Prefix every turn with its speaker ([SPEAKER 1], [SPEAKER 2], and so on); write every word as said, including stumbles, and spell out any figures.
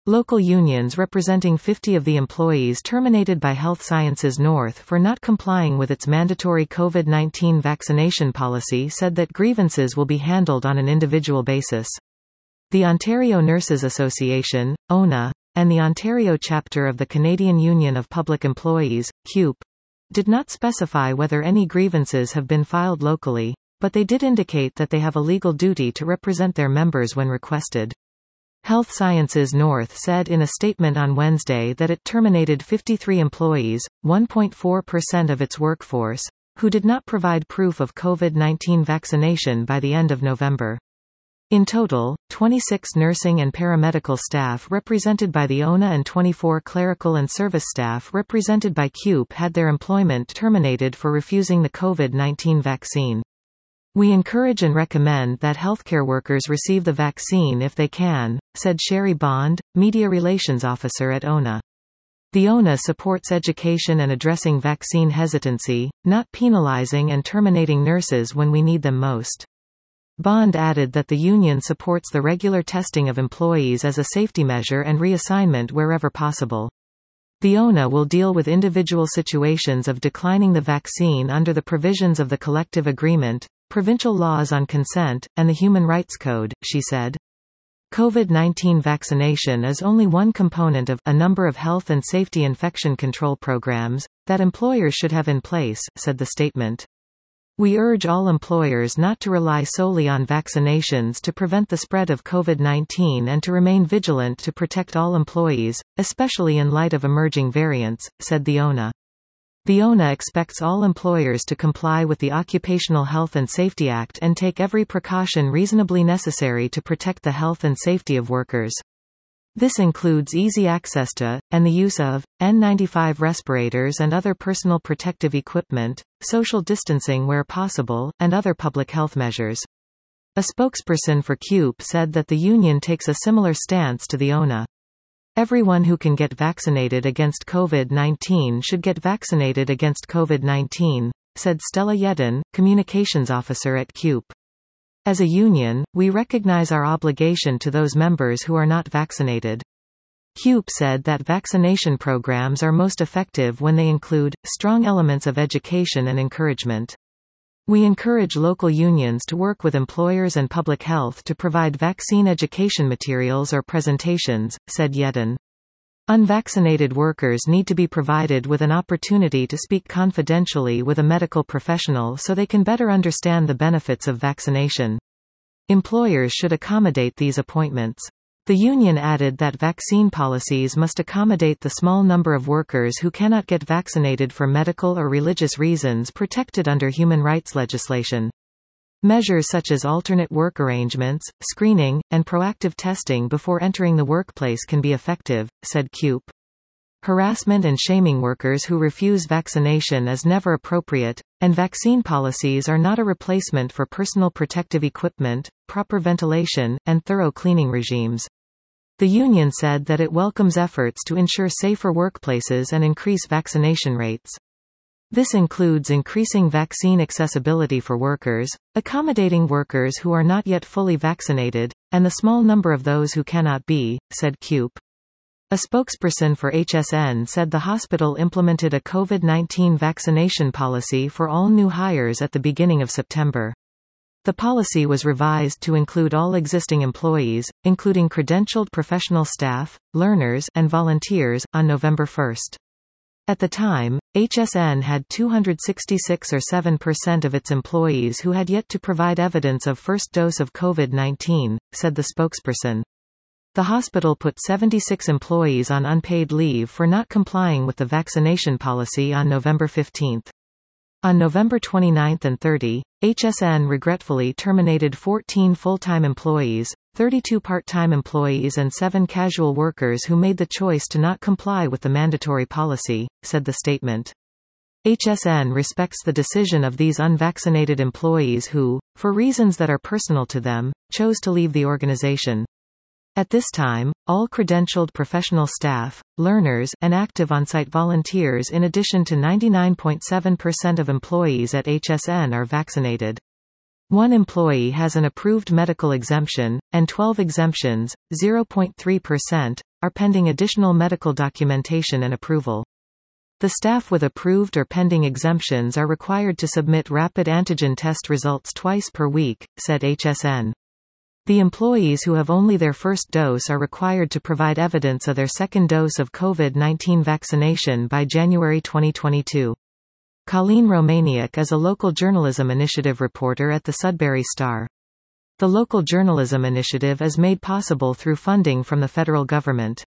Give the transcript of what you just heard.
[SPEAKER 1] Local unions representing fifty of the employees terminated by Health Sciences North for not complying with its mandatory COVID nineteen vaccination policy said that grievances will be handled on an individual basis. The Ontario Nurses Association, O N A, and the Ontario chapter of the Canadian Union of Public Employees, C U P, did not specify whether any grievances have been filed locally, but they did indicate that they have a legal duty to represent their members when requested. Health Sciences North said in a statement on Wednesday that it terminated fifty-three employees, one point four percent of its workforce, who did not provide proof of COVID nineteen vaccination by the end of November. In total, twenty-six nursing and paramedical staff represented by the O N A and twenty-four clerical and service staff represented by C U P had their employment terminated for refusing the COVID nineteen vaccine. "We encourage and recommend that healthcare workers receive the vaccine if they can," said Sherry Bond, Media Relations Officer at O N A. The O N A supports education and addressing vaccine hesitancy, not penalizing and terminating nurses when we need them most. Bond added that the union supports the regular testing of employees as a safety measure and reassignment wherever possible. The O N A will deal with individual situations of declining the vaccine under the provisions of the collective agreement, provincial laws on consent, and the Human Rights Code, she said. COVID nineteen vaccination is only one component of a number of health and safety infection control programs that employers should have in place, said the statement. "We urge all employers not to rely solely on vaccinations to prevent the spread of COVID nineteen and to remain vigilant to protect all employees, especially in light of emerging variants," said the O N A. The O N A expects all employers to comply with the Occupational Health and Safety Act and take every precaution reasonably necessary to protect the health and safety of workers. This includes easy access to, and the use of, N ninety-five respirators and other personal protective equipment, social distancing where possible, and other public health measures. A spokesperson for C U P said that the union takes a similar stance to the O N A. "Everyone who can get vaccinated against COVID nineteen should get vaccinated against COVID nineteen, said Stella Yedden, communications officer at C U P. "As a union, we recognize our obligation to those members who are not vaccinated." C U P said that vaccination programs are most effective when they include strong elements of education and encouragement. "We encourage local unions to work with employers and public health to provide vaccine education materials or presentations," said Yedden. "Unvaccinated workers need to be provided with an opportunity to speak confidentially with a medical professional so they can better understand the benefits of vaccination. Employers should accommodate these appointments." The union added that vaccine policies must accommodate the small number of workers who cannot get vaccinated for medical or religious reasons protected under human rights legislation. Measures such as alternate work arrangements, screening, and proactive testing before entering the workplace can be effective, said C U P. "Harassment and shaming workers who refuse vaccination is never appropriate, and vaccine policies are not a replacement for personal protective equipment, proper ventilation, and thorough cleaning regimes." The union said that it welcomes efforts to ensure safer workplaces and increase vaccination rates. This includes increasing vaccine accessibility for workers, accommodating workers who are not yet fully vaccinated, and the small number of those who cannot be, said C U P. A spokesperson for H S N said the hospital implemented a COVID nineteen vaccination policy for all new hires at the beginning of September. The policy was revised to include all existing employees, including credentialed professional staff, learners, and volunteers, on November first. At the time, H S N had two hundred sixty-six or seven percent of its employees who had yet to provide evidence of first dose of COVID nineteen, said the spokesperson. The hospital put seventy-six employees on unpaid leave for not complying with the vaccination policy on November fifteenth. On November twenty-ninth and thirtieth, H S N regretfully terminated fourteen full-time employees, thirty-two part-time employees and seven casual workers who made the choice to not comply with the mandatory policy, said the statement. H S N respects the decision of these unvaccinated employees who, for reasons that are personal to them, chose to leave the organization. At this time, all credentialed professional staff, learners, and active on-site volunteers in addition to ninety-nine point seven percent of employees at H S N are vaccinated. One employee has an approved medical exemption, and twelve exemptions, zero point three percent, are pending additional medical documentation and approval. The staff with approved or pending exemptions are required to submit rapid antigen test results twice per week, said H S N. The employees who have only their first dose are required to provide evidence of their second dose of COVID nineteen vaccination by January twenty twenty-two. Colleen Romaniuk is a local journalism initiative reporter at the Sudbury Star. The local journalism initiative is made possible through funding from the federal government.